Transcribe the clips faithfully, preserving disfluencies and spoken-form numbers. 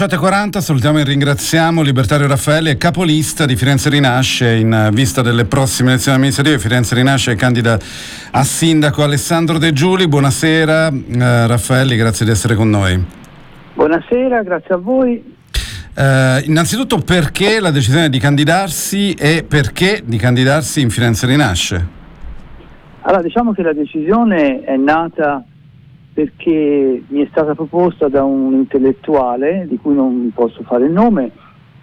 sette e quaranta, salutiamo e ringraziamo Libertario Raffaelli, è capolista di Firenze Rinasce. In vista delle prossime elezioni amministrative, Firenze Rinasce candida a sindaco Alessandro De Giuli. Buonasera eh, Raffaelli, grazie di essere con noi. Buonasera, grazie a voi. Eh, innanzitutto, perché la decisione di candidarsi e perché di candidarsi in Firenze Rinasce? Allora, diciamo che la decisione è nata perché mi è stata proposta da un intellettuale, di cui non posso fare il nome,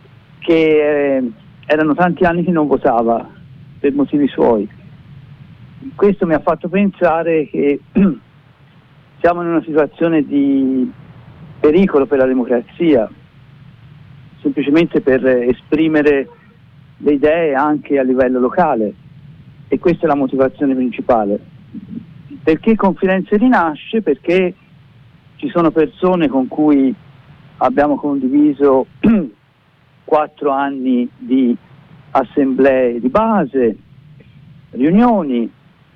che eh, erano tanti anni che non votava per motivi suoi. Questo mi ha fatto pensare che siamo in una situazione di pericolo per la democrazia, semplicemente per esprimere le idee anche a livello locale, e questa è la motivazione principale. Perché con Firenze Rinasce? Perché ci sono persone con cui abbiamo condiviso quattro anni di assemblee di base, riunioni,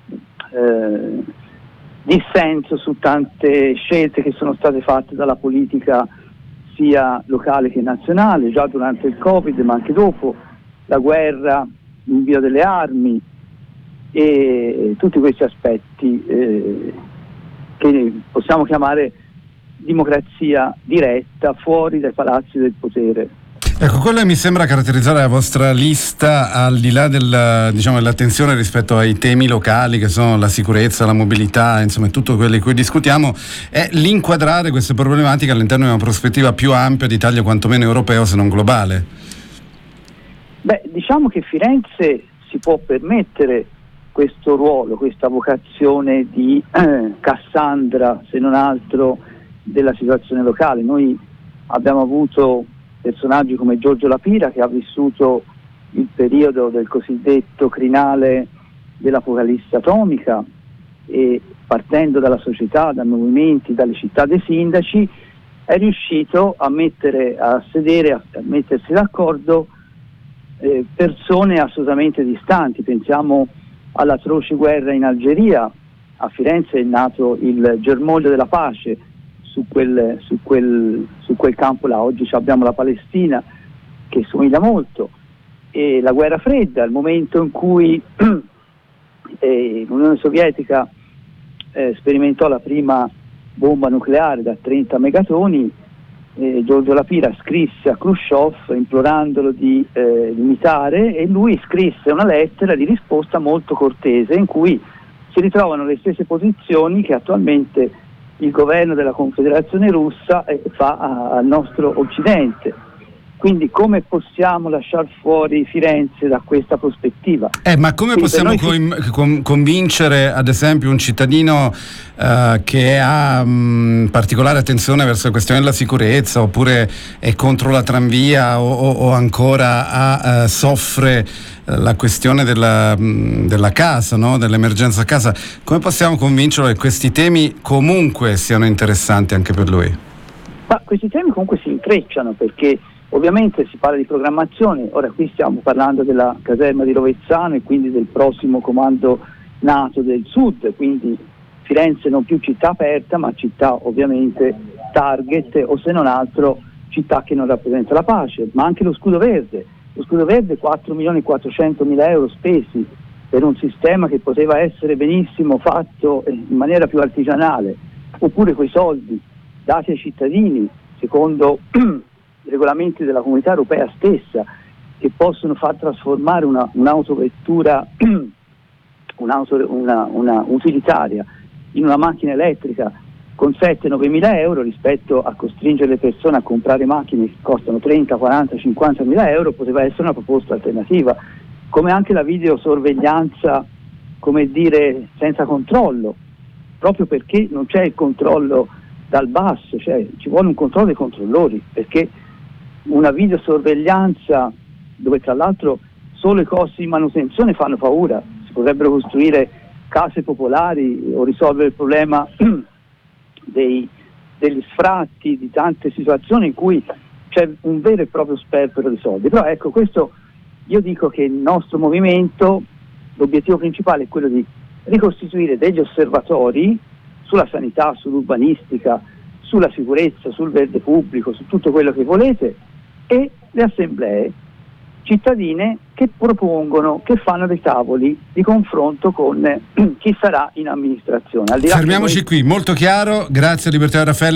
eh, dissenso su tante scelte che sono state fatte dalla politica sia locale che nazionale, già durante il Covid ma anche dopo, la guerra, l'invio delle armi e tutti questi aspetti eh, che possiamo chiamare democrazia diretta fuori dai palazzi del potere. Ecco, quello che mi sembra caratterizzare la vostra lista, al di là del, diciamo, dell'attenzione rispetto ai temi locali che sono la sicurezza, la mobilità, insomma tutto quello di cui discutiamo, è l'inquadrare queste problematiche all'interno di una prospettiva più ampia di taglio quantomeno europeo se non globale. Beh, diciamo che Firenze si può permettere questo ruolo, questa vocazione di eh, Cassandra, se non altro, della situazione locale. Noi abbiamo avuto personaggi come Giorgio La Pira, che ha vissuto il periodo del cosiddetto crinale dell'apocalisse atomica, e partendo dalla società, dai movimenti, dalle città dei sindaci, è riuscito a mettere a sedere, a mettersi d'accordo eh, persone assolutamente distanti. Pensiamo all'atroce guerra in Algeria. A Firenze è nato il germoglio della pace su quel, su quel, su quel campo là. Oggi abbiamo la Palestina, che somiglia molto, e la guerra fredda, il momento in cui eh, l'Unione Sovietica eh, sperimentò la prima bomba nucleare da trenta megatoni. eh, Giorgio La Pira scrisse a Khrushchev implorandolo di eh, limitare, e lui scrisse una lettera di risposta molto cortese in cui si ritrovano le stesse posizioni che attualmente il governo della Confederazione Russa eh, fa a, al nostro Occidente. Quindi come possiamo lasciar fuori Firenze da questa prospettiva? Eh, ma come Quindi possiamo noi... com- com- convincere ad esempio un cittadino uh, che ha mh, particolare attenzione verso la questione della sicurezza, oppure è contro la tranvia, o, o, o ancora ha, uh, soffre uh, la questione della, mh, della casa, no? Dell'emergenza a casa? Come possiamo convincerlo che questi temi comunque siano interessanti anche per lui? Ma questi temi comunque si intrecciano, perché ovviamente si parla di programmazione. Ora qui stiamo parlando della caserma di Rovezzano e quindi del prossimo comando NATO del Sud, quindi Firenze non più città aperta, ma città ovviamente target, o se non altro città che non rappresenta la pace. Ma anche lo scudo verde, lo scudo verde quattro milioni e quattrocentomila euro spesi per un sistema che poteva essere benissimo fatto in maniera più artigianale, oppure quei soldi dati ai cittadini secondo i regolamenti della comunità europea stessa, che possono far trasformare una, un'autovettura, un'auto, una, una utilitaria in una macchina elettrica con sette nove mila euro, rispetto a costringere le persone a comprare macchine che costano trenta, quaranta, cinquanta mila euro, poteva essere una proposta alternativa. Come anche la videosorveglianza, come dire, senza controllo, proprio perché non c'è il controllo dal basso, cioè ci vuole un controllo dei controllori, perché una videosorveglianza dove tra l'altro solo i costi di manutenzione fanno paura. Si potrebbero costruire case popolari o risolvere il problema dei, degli sfratti, di tante situazioni in cui c'è un vero e proprio sperpero di soldi. Però ecco, questo, io dico che il nostro movimento, l'obiettivo principale è quello di ricostituire degli osservatori sulla sanità, sull'urbanistica, sulla sicurezza, sul verde pubblico, su tutto quello che volete, e le assemblee cittadine che propongono, che fanno dei tavoli di confronto con chi sarà in amministrazione. Al di là Fermiamoci noi... qui, molto chiaro, grazie a Libertà Raffaele.